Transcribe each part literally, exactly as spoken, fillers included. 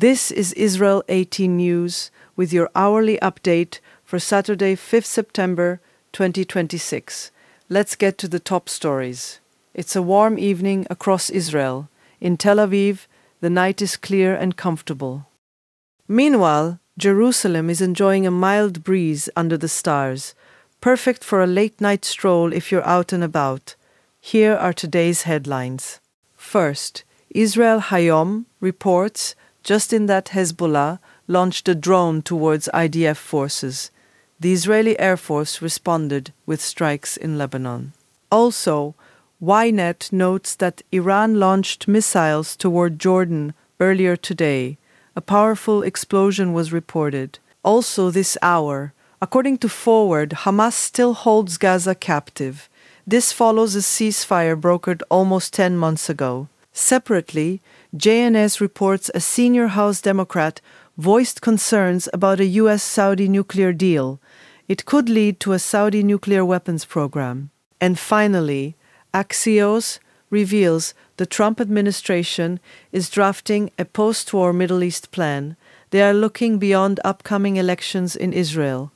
This is Israel eighteen News with your hourly update for Saturday, fifth September twenty twenty-six. Let's get to the top stories. It's a warm evening across Israel. In Tel Aviv, the night is clear and comfortable. Meanwhile, Jerusalem is enjoying a mild breeze under the stars, perfect for a late-night stroll if you're out and about. Here are today's headlines. First, Israel Hayom reports just in that Hezbollah launched a drone towards I D F forces. The Israeli Air Force responded with strikes in Lebanon. Also, Ynet notes that Iran launched missiles toward Jordan earlier today. A powerful explosion was reported. Also this hour, according to Forward, Hamas still holds Gaza captive. This follows a ceasefire brokered almost ten months ago. Separately, J N S reports a senior House Democrat voiced concerns about a U S Saudi nuclear deal. It could lead to a Saudi nuclear weapons program. And finally, Axios reveals the Trump administration is drafting a post-war Middle East plan. They are looking beyond upcoming elections in Israel.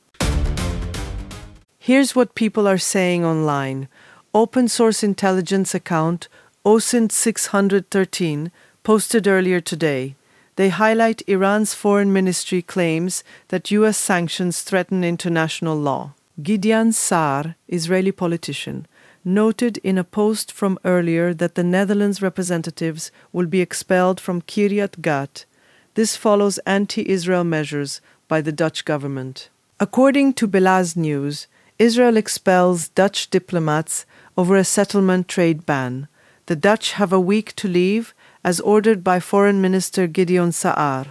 Here's what people are saying online. Open source intelligence account O S I N T six hundred thirteen posted earlier today. They highlight Iran's foreign ministry claims that U S sanctions threaten international law. Gideon Saar, Israeli politician, noted in a post from earlier that the Netherlands representatives will be expelled from Kiryat Gat. This follows anti-Israel measures by the Dutch government. According to Belaz News, Israel expels Dutch diplomats over a settlement trade ban. The Dutch have a week to leave, as ordered by Foreign Minister Gideon Saar.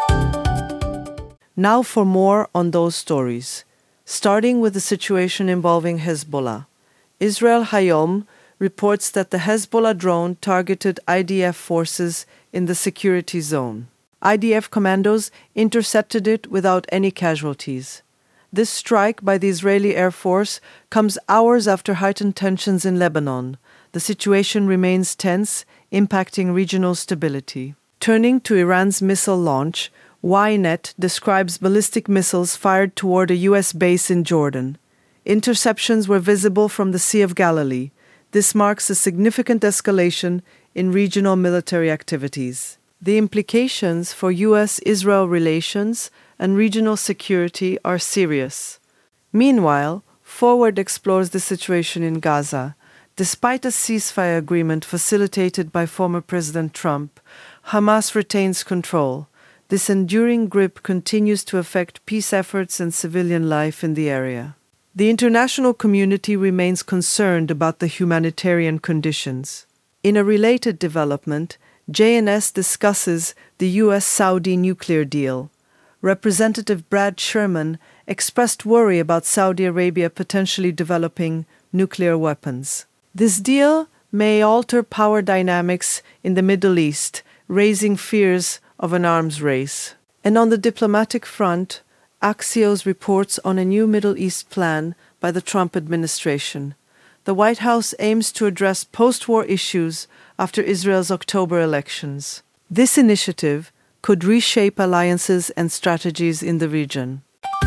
Now for more on those stories, starting with the situation involving Hezbollah. Israel Hayom reports that the Hezbollah drone targeted I D F forces in the security zone. I D F commandos intercepted it without any casualties. This strike by the Israeli Air Force comes hours after heightened tensions in Lebanon. The situation remains tense, impacting regional stability. Turning to Iran's missile launch, Ynet describes ballistic missiles fired toward a U S base in Jordan. Interceptions were visible from the Sea of Galilee. This marks a significant escalation in regional military activities. The implications for U S Israel relations and regional security are serious. Meanwhile, Forward explores the situation in Gaza. Despite a ceasefire agreement facilitated by former President Trump, Hamas retains control. This enduring grip continues to affect peace efforts and civilian life in the area. The international community remains concerned about the humanitarian conditions. In a related development, J N S discusses the U S-Saudi nuclear deal. Representative Brad Sherman expressed worry about Saudi Arabia potentially developing nuclear weapons. This deal may alter power dynamics in the Middle East, raising fears of an arms race. And on the diplomatic front, Axios reports on a new Middle East plan by the Trump administration. The White House aims to address post-war issues after Israel's October elections. This initiative could reshape alliances and strategies in the region.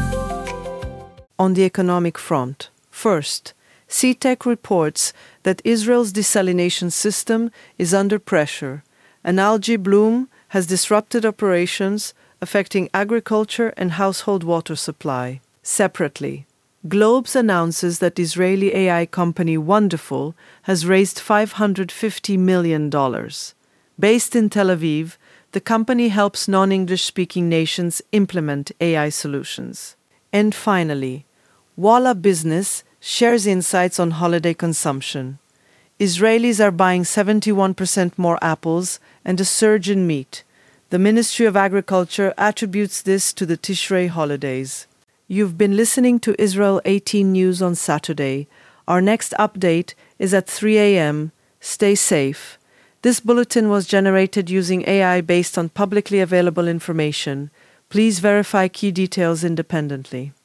On the economic front, first, C T E C reports that Israel's desalination system is under pressure. An algae bloom has disrupted operations, affecting agriculture and household water supply. Separately, Globes announces that Israeli A I company Wonderful has raised five hundred fifty million dollars. Based in Tel Aviv, the company helps non-English-speaking nations implement A I solutions. And finally, Walla Business shares insights on holiday consumption. Israelis are buying seventy-one percent more apples and a surge in meat. The Ministry of Agriculture attributes this to the Tishrei holidays. You've been listening to Israel eighteen News on Saturday. Our next update is at three a.m. Stay safe. This bulletin was generated using A I based on publicly available information. Please verify key details independently.